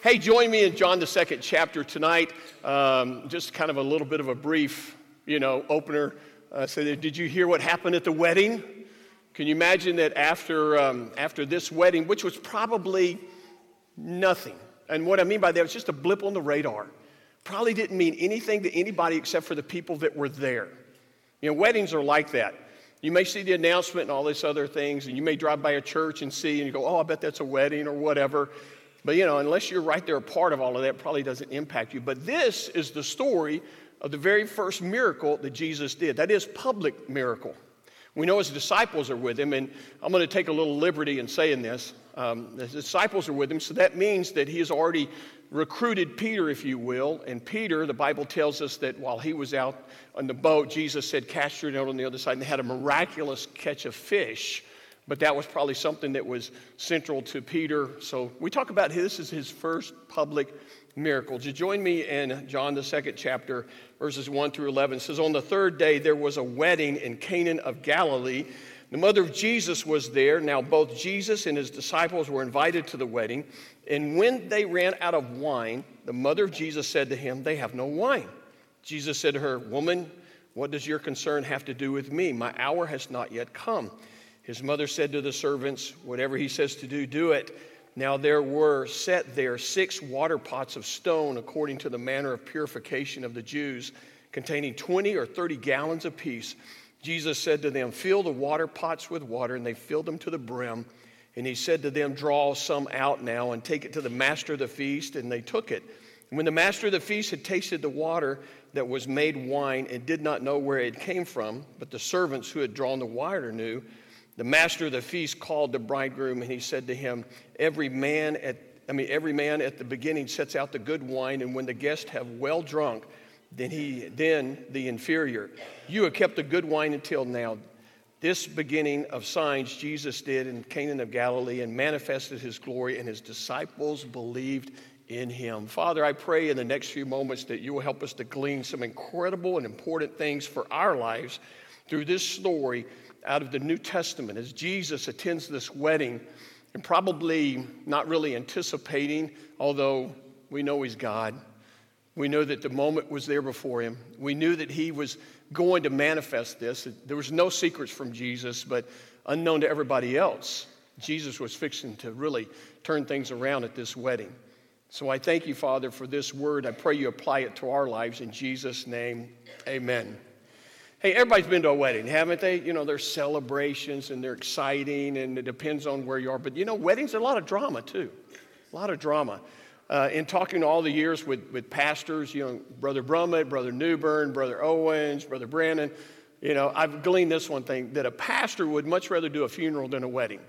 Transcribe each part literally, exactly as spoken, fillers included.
Hey, join me in John the second chapter tonight. Um, just kind of a little bit of a brief, you know, opener. Uh, so that, did you hear what happened at the wedding? Can you imagine that after um, after this wedding, which was probably nothing, and what I mean by that was just a blip on the radar, probably didn't mean anything to anybody except for the people that were there. You know, weddings are like that. You may see the announcement and all these other things, and you may drive by a church and see, and you go, oh, I bet that's a wedding or whatever. But, you know, unless you're right there a part of all of that, it probably doesn't impact you. But this is the story of the very first miracle that Jesus did. That is public miracle. We know his disciples are with him, and I'm going to take a little liberty in saying this. Um, the disciples are with him, so that means that he has already recruited Peter, if you will. And Peter, the Bible tells us that while he was out on the boat, Jesus said, cast your net on the other side, and they had a miraculous catch of fish. But that was probably something that was central to Peter. So we talk about this is his first public miracle. Would you join me in John the second chapter, verses one through eleven. It says, on the third day there was a wedding in Cana of Galilee. The mother of Jesus was there. Now both Jesus and his disciples were invited to the wedding. And when they ran out of wine, the mother of Jesus said to him, they have no wine. Jesus said to her, woman, what does your concern have to do with me? My hour has not yet come. His mother said to the servants, whatever he says to do, do it. Now there were set there six water pots of stone according to the manner of purification of the Jews, containing twenty or thirty gallons apiece. Jesus said to them, fill the water pots with water, and they filled them to the brim. And he said to them, draw some out now and take it to the master of the feast, and they took it. And when the master of the feast had tasted the water that was made wine and did not know where it came from, but the servants who had drawn the water knew, the master of the feast called the bridegroom, and he said to him, every man at I mean every man at the beginning sets out the good wine, and when the guests have well drunk, then he then the inferior. You have kept the good wine until now. This beginning of signs Jesus did in Cana of Galilee and manifested his glory, and his disciples believed in him. Father, I pray in the next few moments that you will help us to glean some incredible and important things for our lives through this story out of the New Testament as Jesus attends this wedding and probably not really anticipating, although we know he's God. We know that the moment was there before him. We knew that he was going to manifest this. There was no secrets from Jesus, but unknown to everybody else, Jesus was fixing to really turn things around at this wedding. So I thank you, Father, for this word. I pray you apply it to our lives. In Jesus' name, amen. Hey, everybody's been to a wedding, haven't they? You know, there's celebrations and they're exciting and it depends on where you are. But, you know, weddings are a lot of drama, too. A lot of drama. Uh, in talking all the years with, with pastors, you know, Brother Brummett, Brother Newbern, Brother Owens, Brother Brandon, you know, I've gleaned this one thing, that a pastor would much rather do a funeral than a wedding.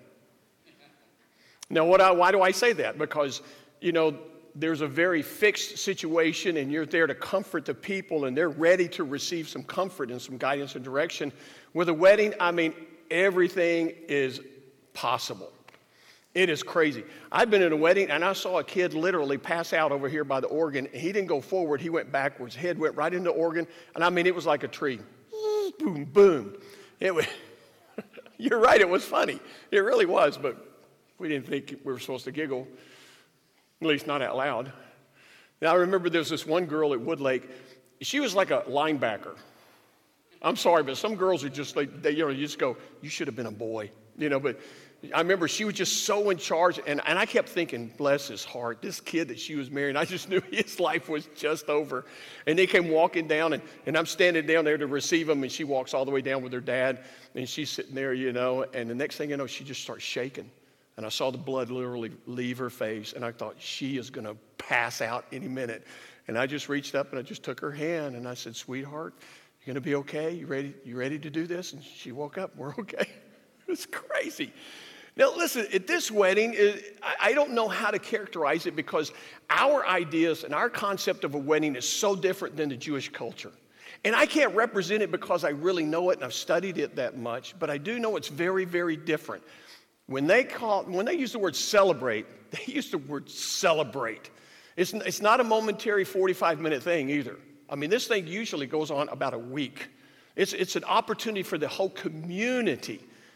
Now, what I, why do I say that? Because, you know, there's a very fixed situation and you're there to comfort the people and they're ready to receive some comfort and some guidance and direction. With a wedding, I mean, everything is possible. It is crazy. I've been in a wedding and I saw a kid literally pass out over here by the organ. He didn't go forward, he went backwards. Head went right into the organ, and I mean, it was like a tree. Boom, boom. It was, you're right, it was funny. It really was, but we didn't think we were supposed to giggle. At least not out loud. Now, I remember there was this one girl at Woodlake. She was like a linebacker. I'm sorry, but some girls are just like, they, you know, you just go, you should have been a boy. You know, but I remember she was just so in charge. And, and I kept thinking, bless his heart, this kid that she was marrying, I just knew his life was just over. And they came walking down, and, and I'm standing down there to receive him. And she walks all the way down with her dad. And she's sitting there, you know. And the next thing you know, she just starts shaking. And I saw the blood literally leave her face, and I thought, she is going to pass out any minute. And I just reached up, and I just took her hand, and I said, sweetheart, you going to be okay? You ready, you ready to do this? And she woke up. We're okay. It was crazy. Now, listen, at this wedding, I don't know how to characterize it because our ideas and our concept of a wedding is so different than the Jewish culture. And I can't represent it because I really know it, and I've studied it that much, but I do know it's very, very different. When they call, when they use the word celebrate, they use the word celebrate. It's, it's not a momentary forty-five minute thing either. I mean, this thing usually goes on about a week. It's, it's an opportunity for the whole community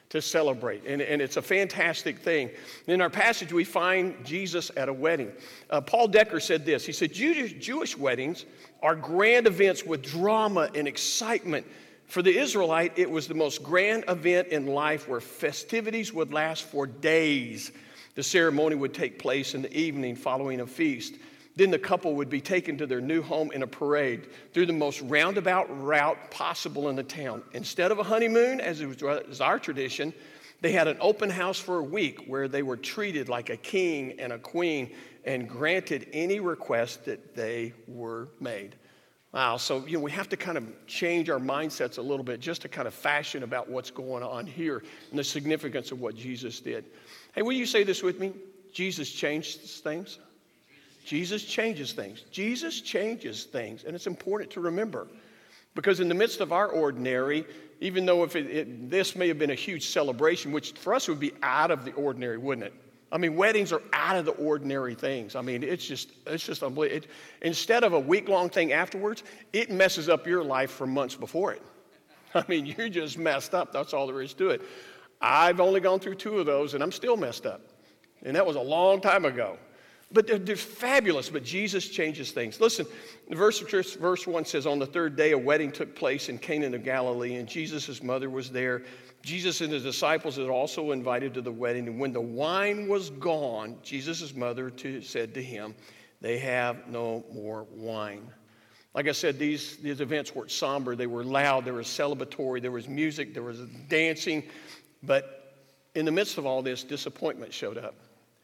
to celebrate. And, and it's a fantastic thing. In our passage, we find Jesus at a wedding. Uh, Paul Decker said this. He said, Jewish, Jewish weddings are grand events with drama and excitement. For the Israelite, it was the most grand event in life where festivities would last for days. The ceremony would take place in the evening following a feast. Then the couple would be taken to their new home in a parade through the most roundabout route possible in the town. Instead of a honeymoon, as it was our tradition, they had an open house for a week where they were treated like a king and a queen and granted any request that they were made. Wow, so you know we have to kind of change our mindsets a little bit just to kind of fashion about what's going on here and the significance of what Jesus did. Hey, will you say this with me? Jesus changed things. Jesus changes things. Jesus changes things, and it's important to remember. Because in the midst of our ordinary, even though if it, it, this may have been a huge celebration, which for us would be out of the ordinary, wouldn't it? I mean, weddings are out of the ordinary things. I mean, it's just it's just unbelievable. It, instead of a week-long thing afterwards, it messes up your life for months before it. I mean, you're just messed up. That's all there is to it. I've only gone through two of those, and I'm still messed up. And that was a long time ago. But they're, they're fabulous, but Jesus changes things. Listen, verse, verse one says, on the third day, a wedding took place in Cana of Galilee, and Jesus' mother was there. Jesus and his disciples had also invited to the wedding, and when the wine was gone, Jesus' mother to, said to him, they have no more wine. Like I said, these, these events were somber, they were loud, they were celebratory, there was music, there was dancing, but in the midst of all this, disappointment showed up.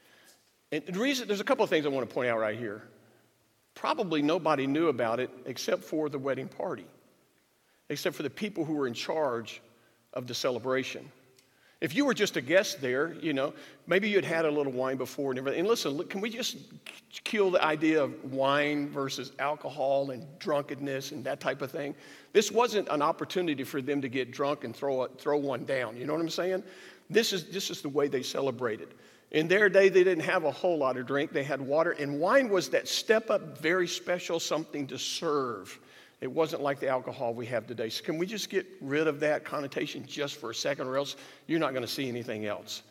And the reason, there's a couple of things I want to point out right here. Probably nobody knew about it except for the wedding party, except for the people who were in charge of the celebration. If you were just a guest there, you know, maybe you'd had a little wine before and everything. And listen, look, can we just kill the idea of wine versus alcohol and drunkenness and that type of thing? This wasn't an opportunity for them to get drunk and throw, a, throw one down. You know what I'm saying? This is, this is the way they celebrated. In their day, they didn't have a whole lot of drink. They had water, and wine was that step-up, very special something to serve. It wasn't like the alcohol we have today. So can we just get rid of that connotation just for a second, or else you're not going to see anything else?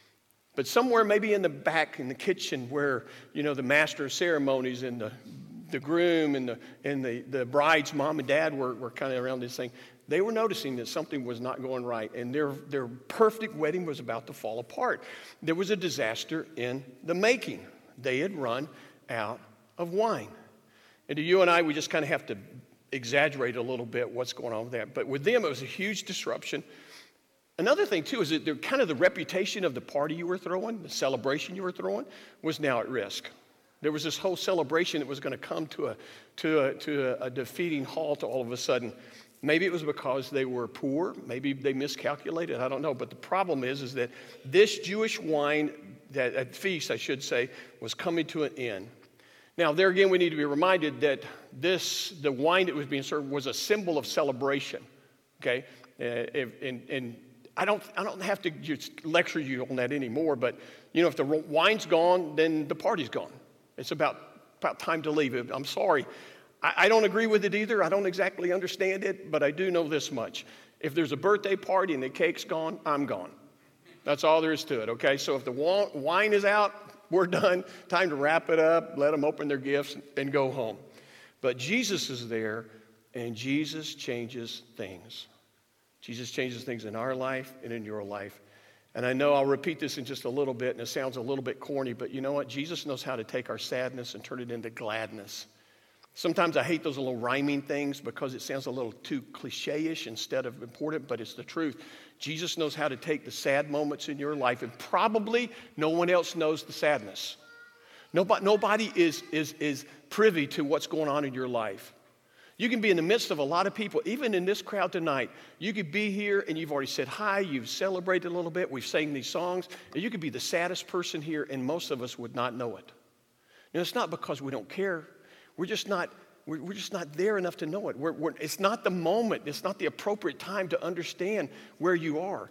But somewhere maybe in the back, in the kitchen, where, you know, the master of ceremonies and the, the groom and, the, and the, the bride's mom and dad were, were kind of around this thing, they were noticing that something was not going right, and their, their perfect wedding was about to fall apart. There was a disaster in the making. They had run out of wine. And to you and I, we just kind of have to exaggerate a little bit what's going on with that. But with them, it was a huge disruption. Another thing, too, is that the, kind of the reputation of the party you were throwing, the celebration you were throwing, was now at risk. There was this whole celebration that was going to come to a, to a, to a, a defeating halt all of a sudden. Maybe it was because they were poor. Maybe they miscalculated. I don't know. But the problem is, is that this Jewish wine, that at feast, I should say, was coming to an end. Now, there again, we need to be reminded that this, the wine that was being served, was a symbol of celebration. Okay, uh, if, and, and I don't, I don't have to just lecture you on that anymore. But you know, if the wine's gone, then the party's gone. It's about about time to leave. I'm sorry. I don't agree with it either. I don't exactly understand it, but I do know this much. If there's a birthday party and the cake's gone, I'm gone. That's all there is to it, okay? So if the wine is out, we're done. Time to wrap it up, let them open their gifts, and go home. But Jesus is there, and Jesus changes things. Jesus changes things in our life and in your life. And I know I'll repeat this in just a little bit, and it sounds a little bit corny, but you know what? Jesus knows how to take our sadness and turn it into gladness. Sometimes I hate those little rhyming things because it sounds a little too cliche-ish instead of important, but it's the truth. Jesus knows how to take the sad moments in your life, and probably no one else knows the sadness. Nobody, nobody is, is, is privy to what's going on in your life. You can be in the midst of a lot of people, even in this crowd tonight. You could be here and you've already said hi, you've celebrated a little bit, we've sang these songs, and you could be the saddest person here, and most of us would not know it. And it's not because we don't care. We're just not, we're, we're just not there enough to know it. We're, we're, it's not the moment. It's not the appropriate time to understand where you are.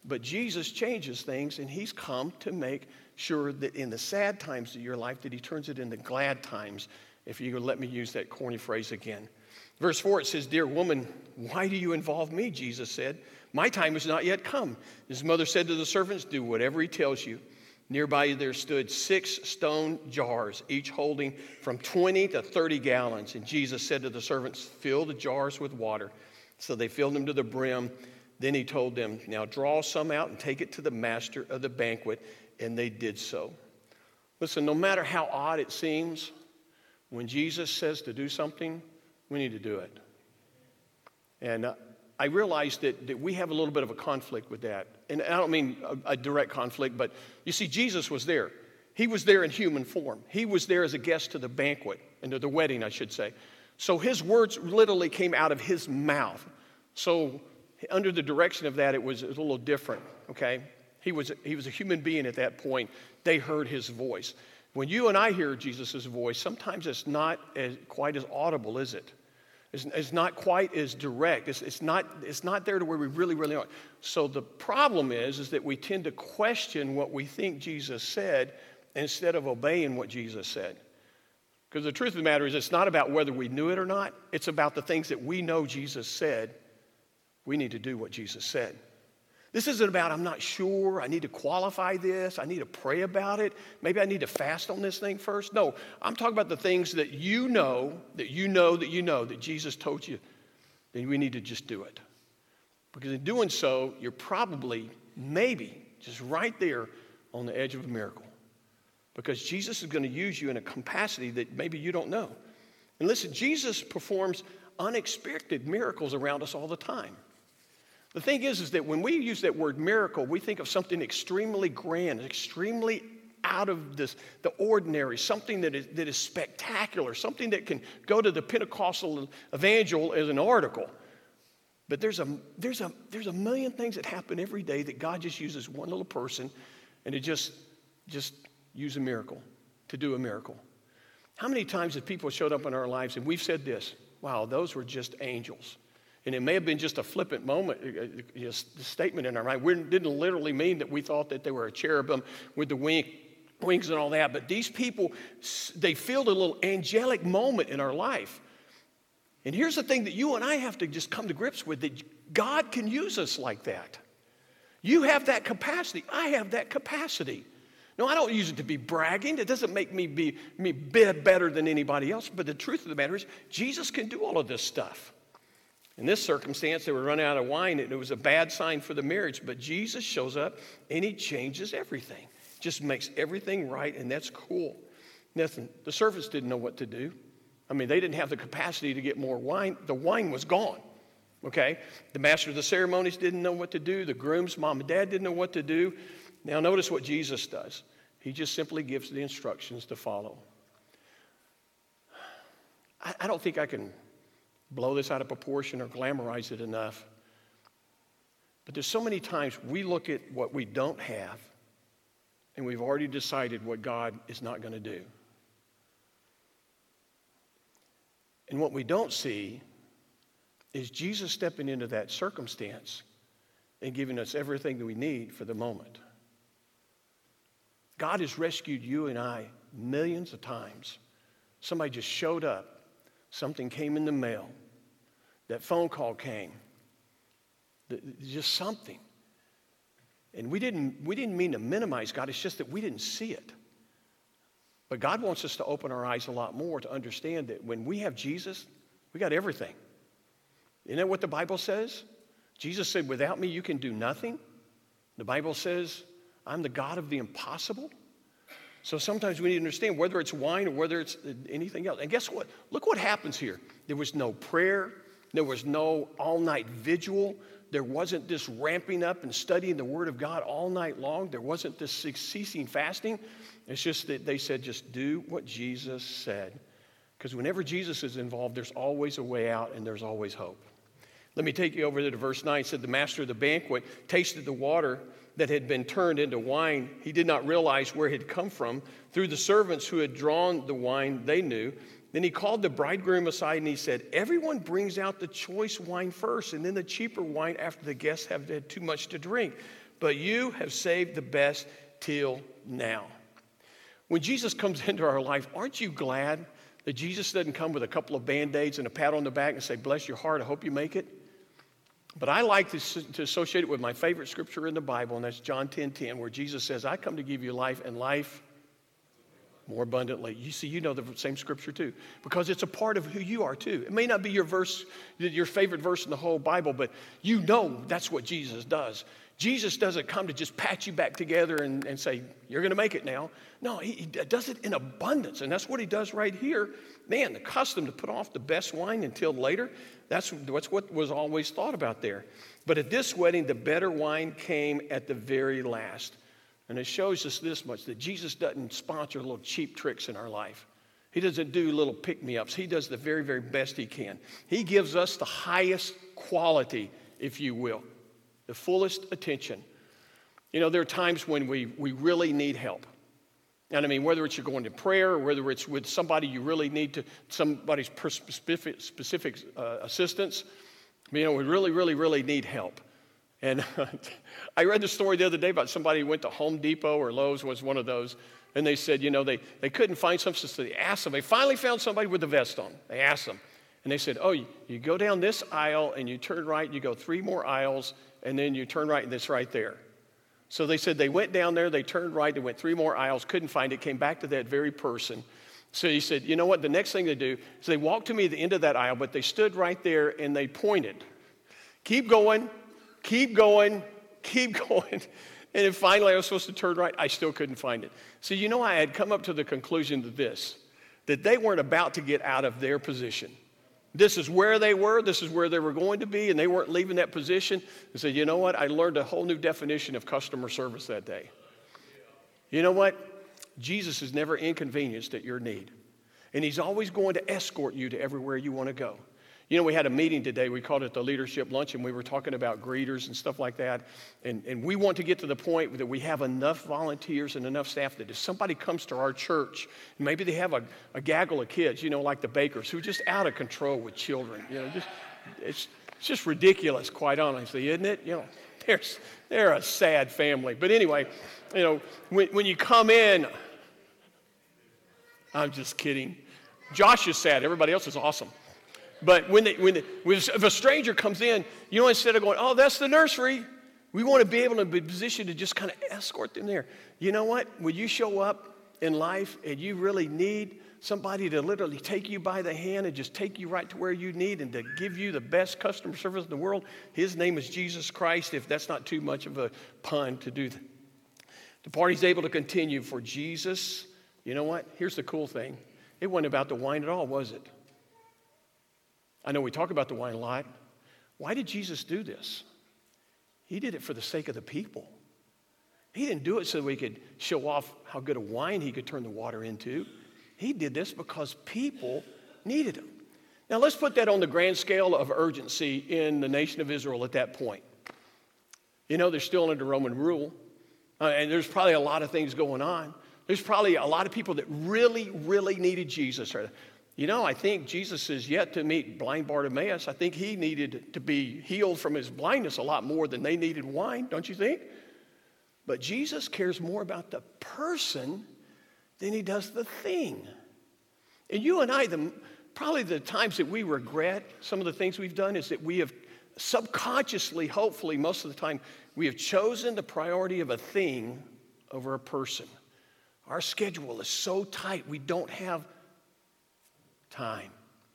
But Jesus changes things, and he's come to make sure that in the sad times of your life that he turns it into glad times, if you would let me use that corny phrase again. Verse four, it says, "Dear woman, why do you involve me?" Jesus said. "My time has not yet come." His mother said to the servants, "Do whatever he tells you." Nearby there stood six stone jars, each holding from twenty to thirty gallons. And Jesus said to the servants, "Fill the jars with water." So they filled them to the brim. Then he told them, "Now draw some out and take it to the master of the banquet." And they did so. Listen, no matter how odd it seems, when Jesus says to do something, we need to do it. And uh, I realize that, that we have a little bit of a conflict with that. And I don't mean a, a direct conflict, but you see, Jesus was there. He was there in human form. He was there as a guest to the banquet, and to the wedding, I should say. So his words literally came out of his mouth. So under the direction of that, it was, it was a little different, okay? He was, he was a human being at that point. They heard his voice. When you and I hear Jesus' voice, sometimes it's not as, quite as audible, is it? It's, it's not quite as direct. It's, it's, not, it's not there to where we really, really are. So the problem is, is that we tend to question what we think Jesus said instead of obeying what Jesus said. Because the truth of the matter is, it's not about whether we knew it or not. It's about the things that we know Jesus said. We need to do what Jesus said. This isn't about, I'm not sure, I need to qualify this, I need to pray about it, maybe I need to fast on this thing first. No, I'm talking about the things that you know, that you know, that you know, that Jesus told you, then we need to just do it. Because in doing so, you're probably, maybe, just right there on the edge of a miracle. Because Jesus is going to use you in a capacity that maybe you don't know. And listen, Jesus performs unexpected miracles around us all the time. The thing is, is that when we use that word miracle, we think of something extremely grand, extremely out of this, the ordinary, something that is, that is spectacular, something that can go to the Pentecostal evangel as an article. But there's a, there's, a, there's a million things that happen every day that God just uses one little person and to just, just use a miracle, to do a miracle. How many times have people showed up in our lives and we've said this, wow, those were just angels. And it may have been just a flippant moment, just a statement in our mind. We didn't literally mean that we thought that they were a cherubim with the wing, wings and all that. But these people, they filled a little angelic moment in our life. And here's the thing that you and I have to just come to grips with, that God can use us like that. You have that capacity. I have that capacity. No, I don't use it to be bragging. It doesn't make me be me better than anybody else. But the truth of the matter is, Jesus can do all of this stuff. In this circumstance, they were running out of wine, and it was a bad sign for the marriage. But Jesus shows up, and he changes everything. Just makes everything right, and that's cool. Listen, the servants didn't know what to do. I mean, they didn't have the capacity to get more wine. The wine was gone, okay? The master of the ceremonies didn't know what to do. The groom's mom and dad didn't know what to do. Now, notice what Jesus does. He just simply gives the instructions to follow. I, I don't think I can blow this out of proportion or glamorize it enough. But there's so many times we look at what we don't have, and we've already decided what God is not going to do. And what we don't see is Jesus stepping into that circumstance and giving us everything that we need for the moment. God has rescued you and I millions of times. Somebody just showed up. Something came in the mail. That phone call came. Just something. And we didn't, we didn't mean to minimize God. It's just that we didn't see it. But God wants us to open our eyes a lot more to understand that when we have Jesus, we got everything. Isn't that what the Bible says? Jesus said, without me, you can do nothing. The Bible says, I'm the God of the impossible. So sometimes we need to understand whether it's wine or whether it's anything else. And guess what? Look what happens here. There was no prayer. There was no all-night vigil. There wasn't this ramping up and studying the Word of God all night long. There wasn't this ceasing fasting. It's just that they said, just do what Jesus said. Because whenever Jesus is involved, there's always a way out and there's always hope. Let me take you over there to verse nine. It said, the master of the banquet tasted the water that had been turned into wine. He did not realize where it had come from. Through the servants who had drawn the wine, they knew. Then he called the bridegroom aside and he said, everyone brings out the choice wine first and then the cheaper wine after the guests have had too much to drink. but you have saved the best till now. When Jesus comes into our life, aren't you glad that Jesus doesn't come with a couple of Band-Aids and a pat on the back and say, bless your heart, I hope you make it? But I like to, to associate it with my favorite scripture in the Bible, and that's John ten ten, where Jesus says, I come to give you life and life more abundantly. You see, you know the same scripture too, because it's a part of who you are too. It may not be your verse, your favorite verse in the whole Bible, but you know that's what Jesus does. Jesus doesn't come to just pat you back together and, and say, you're going to make it now. No, he, he does it in abundance, and that's what he does right here. Man, the custom to put off the best wine until later, that's, that's what was always thought about there. But at this wedding, the better wine came at the very last. And it shows us this much, that Jesus doesn't sponsor little cheap tricks in our life. He doesn't do little pick-me-ups. He does the very, very best he can. He gives us the highest quality, if you will, the fullest attention. You know, there are times when we, we really need help. And I mean, whether it's you're going to prayer or whether it's with somebody you really need to, somebody's specific, specific uh, assistance, you know, we really, really, really need help. And I read the story the other day about somebody who went to Home Depot or Lowe's, was one of those, and they said, you know, they, they couldn't find something, so they asked them. They finally found somebody with a vest on. They asked them. And they said, oh, you, you go down this aisle and you turn right, you go three more aisles, and then you turn right, and it's right there. So they said they went down there, they turned right, they went three more aisles, couldn't find it, came back to that very person. So he said, you know what, the next thing they do is they walked to me at the end of that aisle, but they stood right there and they pointed. Keep going, keep going, keep going. And then finally I was supposed to turn right, I still couldn't find it. So you know, I had come up to the conclusion of this, that they weren't about to get out of their position. This is where they were, this is where they were going to be, and they weren't leaving that position. And said, you know what, I learned a whole new definition of customer service that day. You know what? Jesus is never inconvenienced at your need. And he's always going to escort you to everywhere you want to go. You know, we had a meeting today, we called it the Leadership Lunch, and we were talking about greeters and stuff like that. And, and we want to get to the point that we have enough volunteers and enough staff that if somebody comes to our church, maybe they have a, a gaggle of kids, you know, like the Bakers, who are just out of control with children. You know, just it's, it's just ridiculous, quite honestly, isn't it? You know, they're, they're a sad family. But anyway, you know, when, when you come in, I'm just kidding. Josh is sad. Everybody else is awesome. But when, they, when, they, when if a stranger comes in, you know, instead of going, oh, that's the nursery, we want to be able to be positioned to just kind of escort them there. You know what? When you show up in life and you really need somebody to literally take you by the hand and just take you right to where you need and to give you the best customer service in the world, his name is Jesus Christ, if that's not too much of a pun to do that. The party's able to continue for Jesus. You know what? Here's the cool thing. It wasn't about the wine at all, was it? I know we talk about the wine a lot. Why did Jesus do this? He did it for the sake of the people. He didn't do it so we could show off how good a wine he could turn the water into. He did this because people needed him. Now let's put that on the grand scale of urgency in the nation of Israel at that point. You know, they're still under Roman rule, uh, and there's probably a lot of things going on. There's probably a lot of people that really, really needed Jesus. You know, I think Jesus is yet to meet blind Bartimaeus. I think he needed to be healed from his blindness a lot more than they needed wine, don't you think? But Jesus cares more about the person than he does the thing. And you and I, the, probably the times that we regret some of the things we've done is that we have subconsciously, hopefully most of the time, we have chosen the priority of a thing over a person. Our schedule is so tight, we don't have time.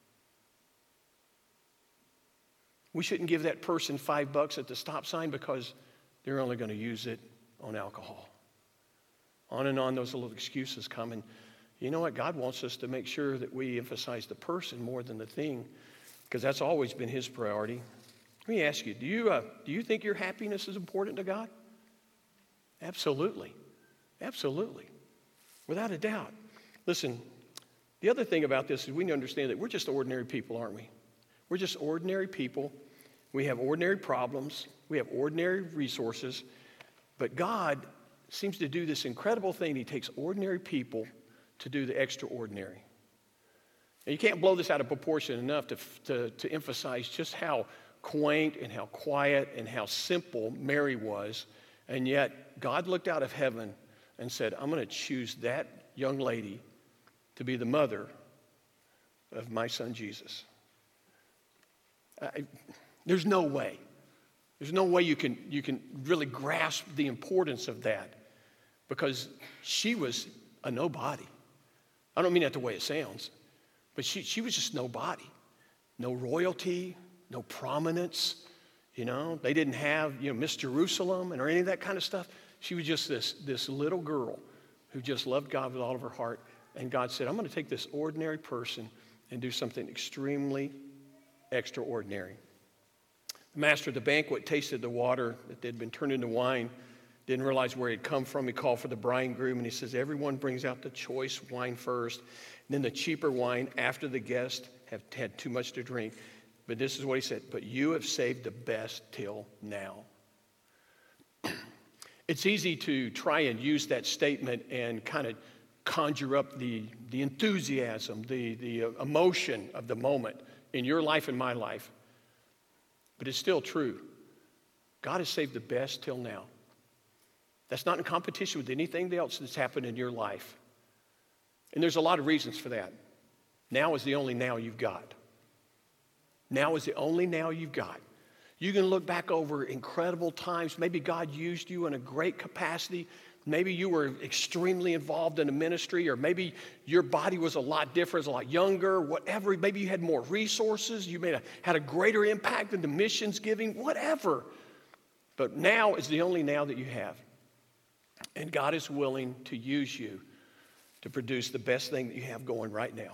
We shouldn't give that person five bucks at the stop sign because they're only going to use it on alcohol. On and on, those little excuses come. And you know what? God wants us to make sure that we emphasize the person more than the thing, because that's always been his priority. Let me ask you, do you, uh, do you think your happiness is important to God? Absolutely. Absolutely. Without a doubt. Listen, the other thing about this is we need to understand that we're just ordinary people, aren't we? We're just ordinary people. We have ordinary problems. We have ordinary resources. But God seems to do this incredible thing. He takes ordinary people to do the extraordinary. And you can't blow this out of proportion enough to, to, to emphasize just how quaint and how quiet and how simple Mary was And yet, God looked out of heaven and said, I'm going to choose that young lady to be the mother of my son Jesus. I, there's no way. There's no way you can, you can really grasp the importance of that, because she was a nobody. I don't mean that the way it sounds, but she, she was just nobody. No royalty, no prominence. You know, they didn't have, you know, Miss Jerusalem and or any of that kind of stuff. She was just this, this little girl who just loved God with all of her heart. And God said, I'm going to take this ordinary person and do something extremely extraordinary. The master of the banquet tasted the water that had been turned into wine, didn't realize where it had come from. He called for the bridegroom, and he says, everyone brings out the choice wine first, and then the cheaper wine after the guests have had too much to drink. But this is what he said, but you have saved the best till now. It's easy to try and use that statement and kind of conjure up the, the enthusiasm, the, the emotion of the moment in your life and my life. But it's still true. God has saved the best till now. That's not in competition with anything else that's happened in your life. And there's a lot of reasons for that. Now is the only now you've got. Now is the only now you've got. You can look back over incredible times. Maybe God used you in a great capacity. Maybe you were extremely involved in a ministry, or maybe your body was a lot different, a lot younger, whatever. Maybe you had more resources. You may have had a greater impact in the missions giving, whatever. But now is the only now that you have. And God is willing to use you to produce the best thing that you have going right now.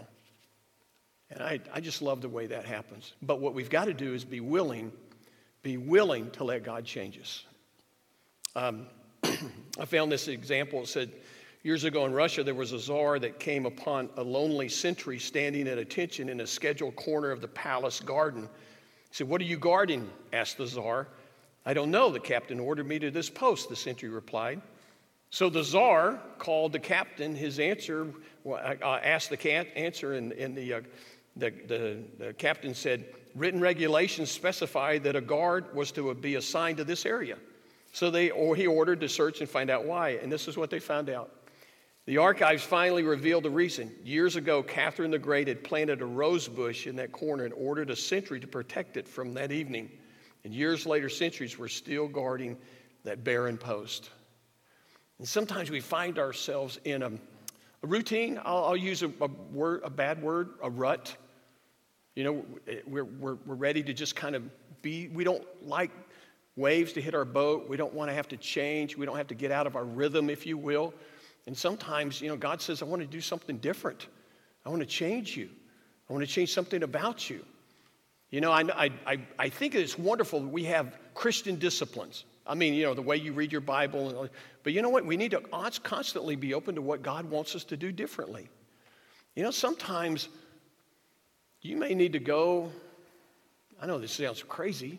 And I, I just love the way that happens. But what we've got to do is be willing, be willing to let God change us. Um, I found this example. It said, years ago in Russia, there was a czar that came upon a lonely sentry standing at attention in a scheduled corner of the palace garden. He said, what are you guarding? Asked the czar. I don't know. The captain ordered me to this post, the sentry replied. So the czar called the captain. His answer, well, I, I asked the cat answer, and, and the, uh, the, the, the captain said, written regulations specify that a guard was to be assigned to this area. So they, or he ordered to search and find out why, and this is what they found out. The archives finally revealed the reason. Years ago, Catherine the Great had planted a rose bush in that corner and ordered a sentry to protect it from that evening. And years later, sentries were still guarding that barren post. And sometimes we find ourselves in a, a routine. I'll, I'll use a, a word, a bad word, a rut. You know, we're, we're, we're ready to just kind of be, we don't like waves to hit our boat. We don't want to have to change. We don't have to get out of our rhythm, if you will. And sometimes, you know, God says, I want to do something different. I want to change you. I want to change something about you. You know, I, I, I think it's wonderful that we have Christian disciplines. I mean, you know, the way you read your Bible. But you know what? We need to constantly be open to what God wants us to do differently. You know, sometimes you may need to go, I know this sounds crazy,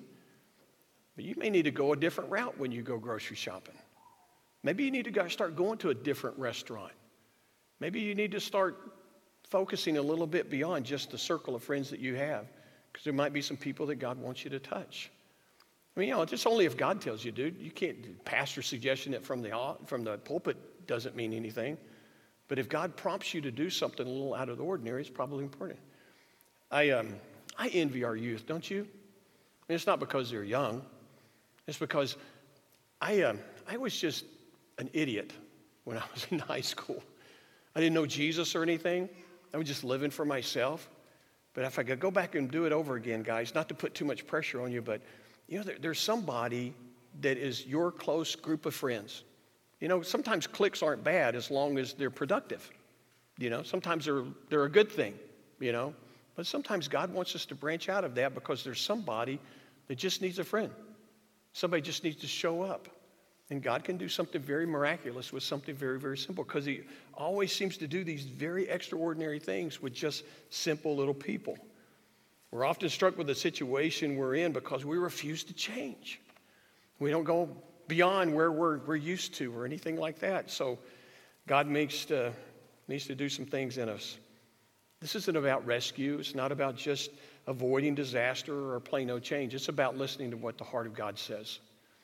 but you may need to go a different route when you go grocery shopping. Maybe you need to go start going to a different restaurant. Maybe you need to start focusing a little bit beyond just the circle of friends that you have, because there might be some people that God wants you to touch. I mean, you know, it's only if God tells you, dude. You can't, pastor suggestion it from the, from the pulpit doesn't mean anything. But if God prompts you to do something a little out of the ordinary, it's probably important. I, um, I envy our youth, don't you? I mean, it's not because they're young. It's because I, um, I was just an idiot when I was in high school. I didn't know Jesus or anything. I was just living for myself. But if I could go back and do it over again, guys, not to put too much pressure on you, but you know, there, there's somebody that is your close group of friends. You know, sometimes cliques aren't bad as long as they're productive. You know, sometimes they're, they're a good thing, you know. But sometimes God wants us to branch out of that because there's somebody that just needs a friend. Somebody just needs to show up. And God can do something very miraculous with something very, very simple, because he always seems to do these very extraordinary things with just simple little people. We're often struck with the situation we're in because we refuse to change. We don't go beyond where we're, we're used to or anything like that. So God makes to, needs to do some things in us. This isn't about rescue. It's not about just avoiding disaster or plain no change. It's about listening to what the heart of God says.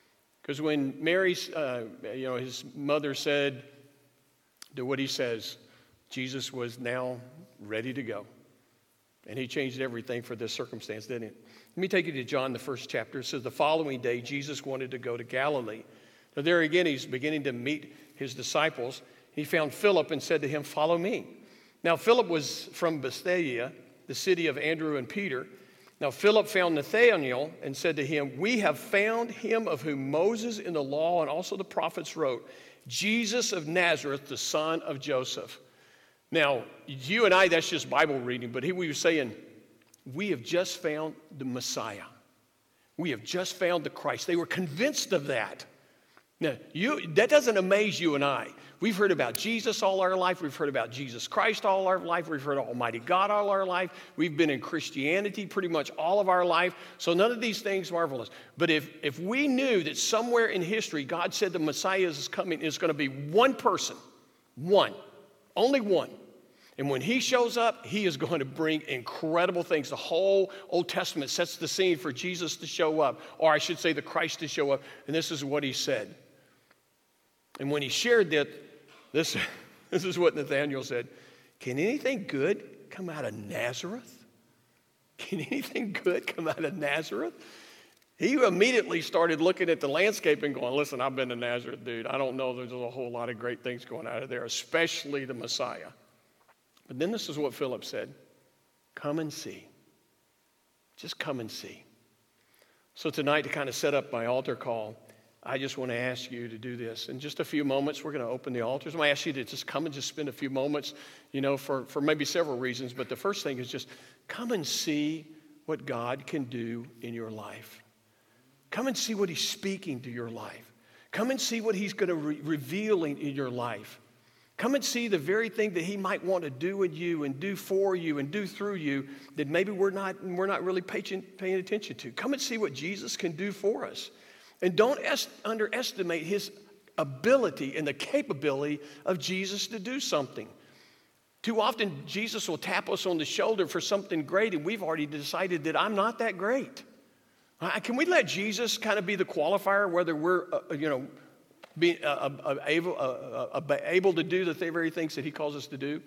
Because when Mary's, uh, you know, his mother said to what he says, Jesus was now ready to go. And he changed everything for this circumstance, didn't it? Let me take you to John, the first chapter. It says, the following day, Jesus wanted to go to Galilee. Now there again, he's beginning to meet his disciples. He found Philip and said to him, follow me. Now Philip was from Bethsaida, the city of Andrew and Peter. Now Philip found Nathanael and said to him, we have found him of whom Moses in the law and also the prophets wrote, Jesus of Nazareth, the son of Joseph. Now, you and I, that's just Bible reading, but he was saying, we have just found the Messiah. We have just found the Christ. They were convinced of that. Now, you, that doesn't amaze you and I. We've heard about Jesus all our life. We've heard about Jesus Christ all our life. We've heard of Almighty God all our life. We've been in Christianity pretty much all of our life. So none of these things marvelous. But if, if we knew that somewhere in history God said the Messiah is coming, it's going to be one person, one, only one. And when he shows up, he is going to bring incredible things. The whole Old Testament sets the scene for Jesus to show up, or I should say the Christ to show up. And this is what he said. And when he shared that, this, this is what Nathanael said. Can anything good come out of Nazareth? Can anything good come out of Nazareth? He immediately started looking at the landscape and going, listen, I've been to Nazareth, dude. I don't know there's a whole lot of great things going out of there, especially the Messiah. But then this is what Philip said. Come and see. Just come and see. So tonight, to kind of set up my altar call, I just want to ask you to do this. In just a few moments, we're going to open the altars. I'm going to ask you to just come and just spend a few moments, you know, for, for maybe several reasons. But the first thing is just come and see what God can do in your life. Come and see what he's speaking to your life. Come and see what he's going to re- revealing in your life. Come and see the very thing that he might want to do in you and do for you and do through you that maybe we're not, we're not really paying, paying attention to. Come and see what Jesus can do for us. And don't est- underestimate his ability and the capability of Jesus to do something. Too often, Jesus will tap us on the shoulder for something great, and we've already decided that I'm not that great. Uh, can we let Jesus kind of be the qualifier, whether we're, uh, you know, Be uh, uh, able, uh, uh, able to do the very things that he calls us to do?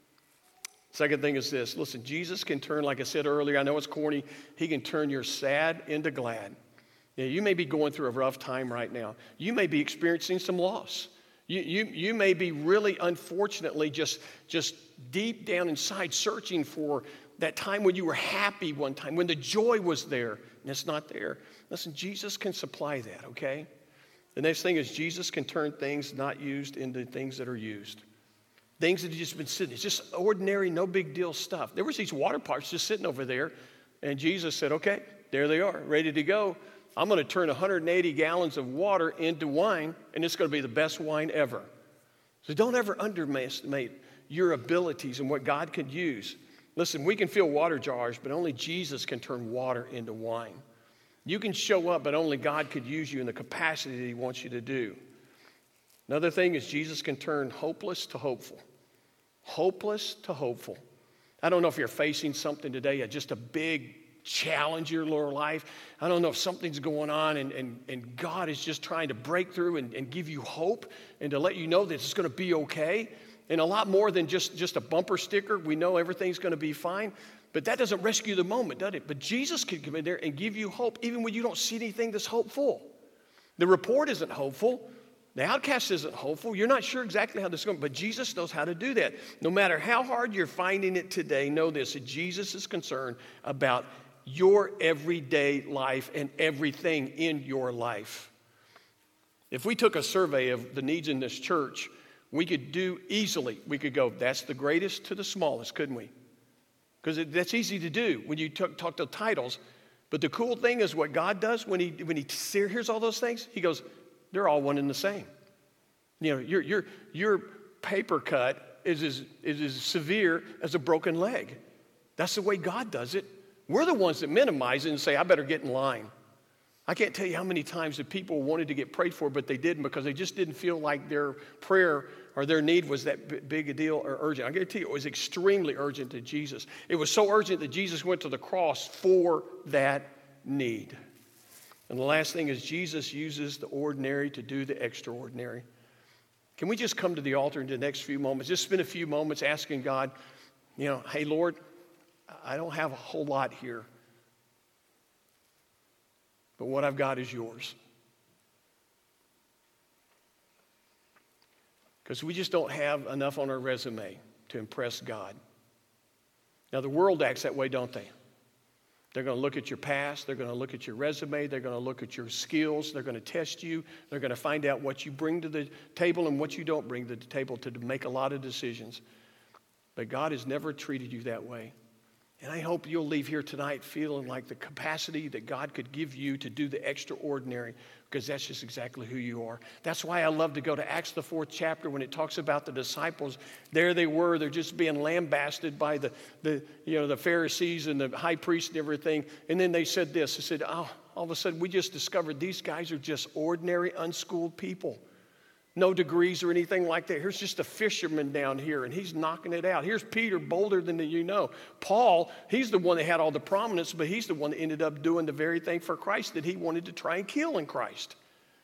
Second thing is this. Listen, Jesus can turn, like I said earlier, I know it's corny, he can turn your sad into glad. Yeah, you may be going through a rough time right now. You may be experiencing some loss. You, you, you may be really, unfortunately, just, just deep down inside searching for that time when you were happy one time, when the joy was there, and it's not there. Listen, Jesus can supply that, okay? The next thing is Jesus can turn things not used into things that are used. Things that have just been sitting. It's just ordinary, no big deal stuff. There was these water parks just sitting over there, and Jesus said, okay, there they are, ready to go. I'm going to turn one hundred eighty gallons of water into wine, and it's going to be the best wine ever. So don't ever underestimate your abilities and what God could use. Listen, we can fill water jars, but only Jesus can turn water into wine. You can show up, but only God could use you in the capacity that he wants you to do. Another thing is Jesus can turn hopeless to hopeful. Hopeless to hopeful. I don't know if you're facing something today, just a big challenge in your life. I don't know if something's going on and, and, and God is just trying to break through and, and give you hope and to let you know that it's going to be okay. And a lot more than just, just a bumper sticker. We know everything's going to be fine. But that doesn't rescue the moment, does it? But Jesus can come in there and give you hope even when you don't see anything that's hopeful. The report isn't hopeful. The outcast isn't hopeful. You're not sure exactly how this is going, but Jesus knows how to do that. No matter how hard you're finding it today, know this, that Jesus is concerned about your everyday life and everything in your life. If we took a survey of the needs in this church, we could do easily, we could go, that's the greatest to the smallest, couldn't we? Because that's easy to do when you talk, talk to titles. But the cool thing is what God does when he, when he hears all those things, he goes, they're all one and the same. You know, your, your, your paper cut is as, is as severe as a broken leg. That's the way God does it. We're the ones that minimize it and say, I better get in line. I can't tell you how many times that people wanted to get prayed for, but they didn't because they just didn't feel like their prayer or their need was that big a deal or urgent. I'm going to tell you, it was extremely urgent to Jesus. It was so urgent that Jesus went to the cross for that need. And the last thing is Jesus uses the ordinary to do the extraordinary. Can we just come to the altar in the next few moments? Just spend a few moments asking God, you know, hey, Lord, I don't have a whole lot here, but what I've got is yours. Because we just don't have enough on our resume to impress God. Now, the world acts that way, don't they? They're going to look at your past. They're going to look at your resume. They're going to look at your skills. They're going to test you. They're going to find out what you bring to the table and what you don't bring to the table to make a lot of decisions. But God has never treated you that way. And I hope you'll leave here tonight feeling like the capacity that God could give you to do the extraordinary, because that's just exactly who you are. That's why I love to go to Acts, the fourth chapter, when it talks about the disciples. There they were. They're just being lambasted by the, the, you know, the Pharisees and the high priest and everything. And then they said this. They said, oh, all of a sudden we just discovered these guys are just ordinary, unschooled people. No degrees or anything like that. Here's just a fisherman down here, and he's knocking it out. Here's Peter, bolder than you know. Paul, he's the one that had all the prominence, but he's the one that ended up doing the very thing for Christ that he wanted to try and kill in Christ.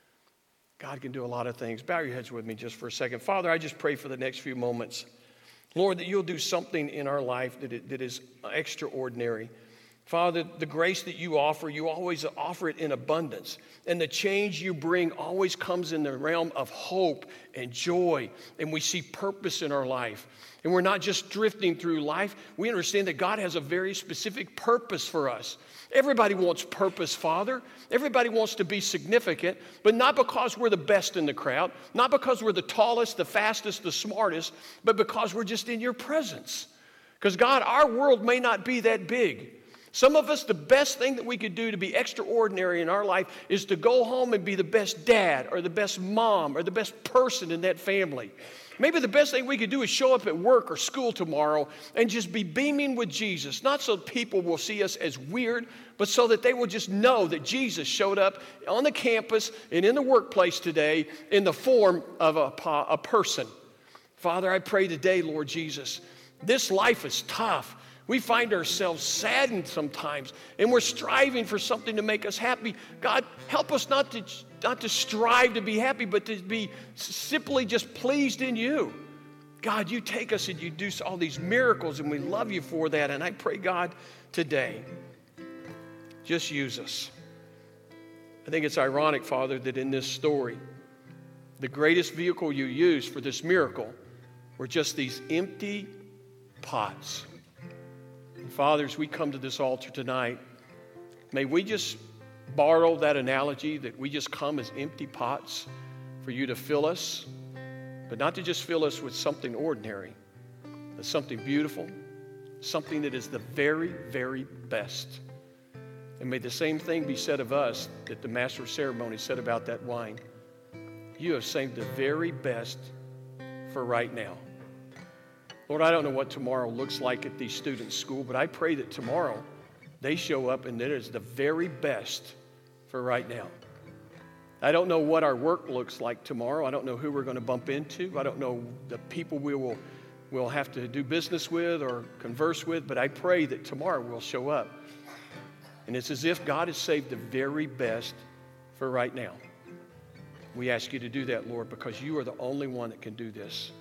God can do a lot of things. Bow your heads with me just for a second. Father, I just pray for the next few moments, Lord, that you'll do something in our life that, it, that is extraordinary. Father, the grace that you offer, you always offer it in abundance. And the change you bring always comes in the realm of hope and joy. And we see purpose in our life. And we're not just drifting through life. We understand that God has a very specific purpose for us. Everybody wants purpose, Father. Everybody wants to be significant, but not because we're the best in the crowd, not because we're the tallest, the fastest, the smartest, but because we're just in your presence. Because God, our world may not be that big. Some of us, the best thing that we could do to be extraordinary in our life is to go home and be the best dad or the best mom or the best person in that family. Maybe the best thing we could do is show up at work or school tomorrow and just be beaming with Jesus. Not so people will see us as weird, but so that they will just know that Jesus showed up on the campus and in the workplace today in the form of a, a person. Father, I pray today, Lord Jesus, this life is tough. We find ourselves saddened sometimes, and we're striving for something to make us happy. God, help us not to, not to strive to be happy, but to be simply just pleased in you. God, you take us and you do all these miracles, and we love you for that. And I pray, God, today, just use us. I think it's ironic, Father, that in this story, the greatest vehicle you used for this miracle were just these empty pots. Father, as we come to this altar tonight, may we just borrow that analogy that we just come as empty pots for you to fill us, but not to just fill us with something ordinary, but something beautiful, something that is the very, very best. And may the same thing be said of us that the master of ceremony said about that wine. You have saved the very best for right now. Lord, I don't know what tomorrow looks like at these students' school, but I pray that tomorrow they show up and that it is the very best for right now. I don't know what our work looks like tomorrow. I don't know who we're going to bump into. I don't know the people we will we'll have to do business with or converse with, but I pray that tomorrow we'll show up. And it's as if God has saved the very best for right now. We ask you to do that, Lord, because you are the only one that can do this.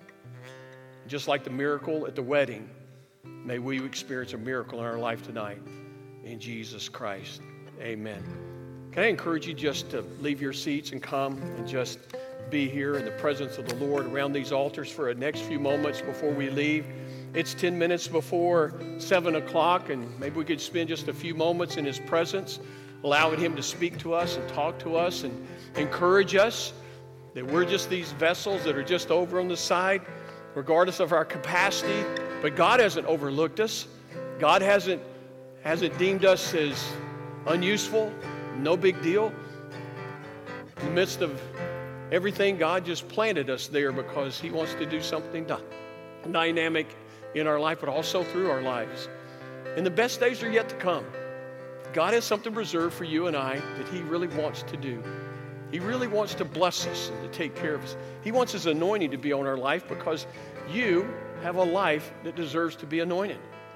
Just like the miracle at the wedding, may we experience a miracle in our life tonight. In Jesus Christ, amen. Can I encourage you just to leave your seats and come and just be here in the presence of the Lord around these altars for the next few moments before we leave. It's ten minutes before seven o'clock, and maybe we could spend just a few moments in His presence, allowing Him to speak to us and talk to us and encourage us that we're just these vessels that are just over on the side, regardless of our capacity. But God hasn't overlooked us. God hasn't, hasn't deemed us as unuseful. No big deal. In the midst of everything, God just planted us there because He wants to do something dynamic in our life, but also through our lives. And the best days are yet to come. God has something reserved for you and I that He really wants to do. He really wants to bless us and to take care of us. He wants His anointing to be on our life because you have a life that deserves to be anointed.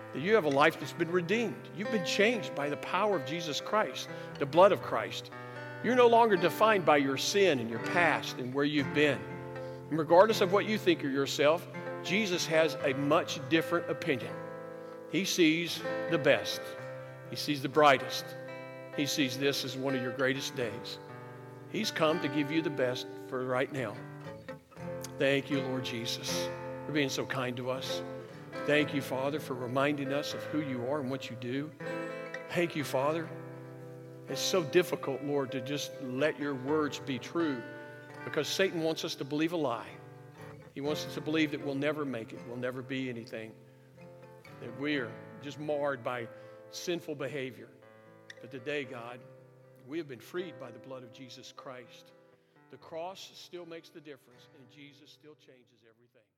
that you have a life that's been redeemed. You've been changed by the power of Jesus Christ, the blood of Christ. You're no longer defined by your sin and your past and where you've been. And regardless of what you think of yourself, Jesus has a much different opinion. He sees the best. He sees the brightest. He sees this as one of your greatest days. He's come to give you the best for right now. Thank you, Lord Jesus, for being so kind to us. Thank you, Father, for reminding us of who you are and what you do. Thank you, Father. It's so difficult, Lord, to just let your words be true because Satan wants us to believe a lie. He wants us to believe that we'll never make it, we'll never be anything, that we're just marred by sinful behavior. But today, God, we have been freed by the blood of Jesus Christ. The cross still makes the difference, and Jesus still changes everything.